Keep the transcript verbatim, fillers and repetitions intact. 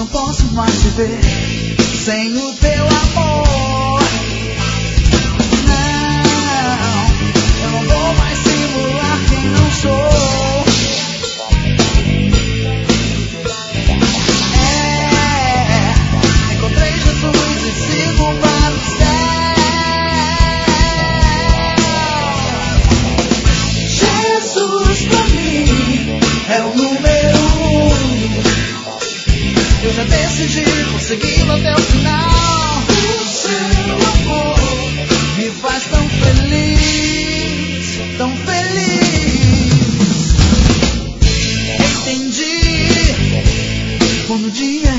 não posso mais viver sem o teu amor. Não, eu não vou mais simular quem não sou. É, encontrei Jesus e sigo para o céu. Jesus pra mim é o número um. Eu já decidi, vou segui-lo até o final. O seu amor me faz tão feliz, tão feliz. Entendi quando o dia